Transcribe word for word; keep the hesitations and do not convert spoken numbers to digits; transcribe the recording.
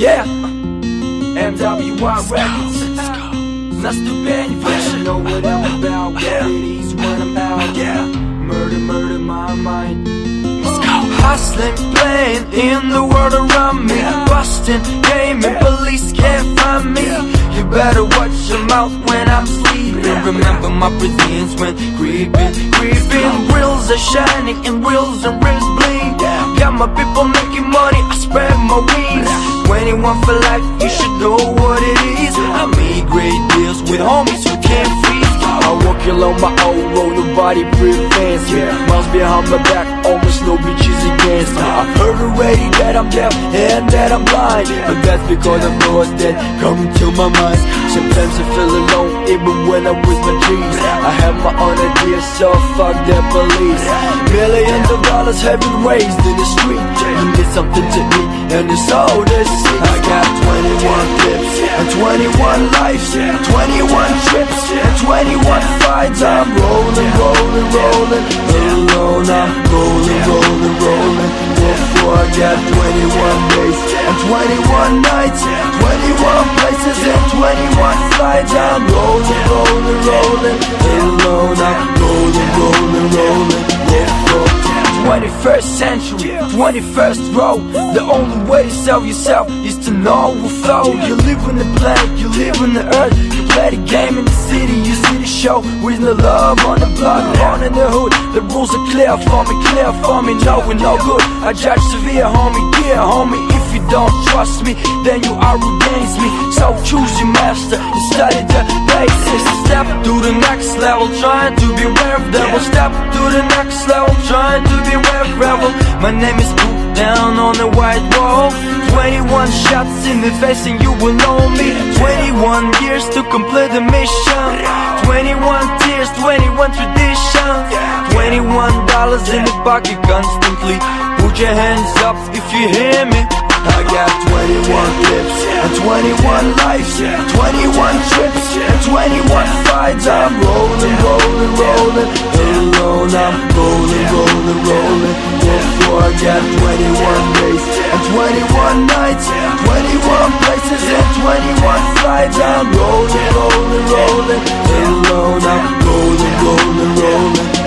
Yeah, M W Y Records. Наступень выше. Know what I'm about, what it is when I'm out. Yeah, murder, murder my mind. Hustling, playing in the world around me. Busting, gaming, police can't find me. You better watch your mouth when I'm sleeping. Remember my presence when creeping, creeping. Wheels are shining and wheels and wheels bleed. Got my people making money, I spread my wings. twenty-one for life, you should know what it is. I made great deals with homies who can't freeze. I walk along my own road, nobody prevents me. Miles behind my back, almost no bitches against me. I heard already that I'm deaf and that I'm blind, but that's because I'm thoughts that come into my mind. Sometimes I feel alone, even when I'm with my G's. I have my own ideas, so fuck that police. Millions of dollars have been raised in the street. You need something to eat, and it's all this shit. I got twenty-one clips and twenty-one lives, twenty-one trips and twenty-one fights. I'm rolling, rolling, rolling alone. I'm rolling, rolling, rolling. Therefore I got twenty-one days and twenty-one nights, twenty-one places and twenty-one flights. I'm rolling, rolling, rolling alone. I'm rolling, rolling, rolling. Therefore twenty-first century, twenty-first row. The only way to sell yourself is to know who flow. You live on the planet, you live on the earth. You play the game in the city, you see the show. With no love on the block, born in the hood. The rules are clear for me, clear for me. No, we're no good. I judge severe, homie, yeah, homie. If you don't trust me, then you are against me. So choose your master and study the basics. Step to the next level, trying to be aware of devil. Step to the next level, trying to be rebel. My name is put down on the white wall. Twenty-one shots in the face and you will know me. Twenty-one years to complete the mission. Twenty-one tears, twenty-one traditions. Twenty-one dollars in the pocket constantly. Put your hands up if you hear me. I got twenty-one clips and twenty-one lives, twenty-one trips and twenty-one fights. I'm rolling, rolling, rolling alone. I'm rolling, rolling, rolling. Therefore I got twenty-one days and twenty-one nights, twenty-one places and twenty-one flights. I'm rolling, rolling, rolling alone. I'm rolling, rolling, rolling.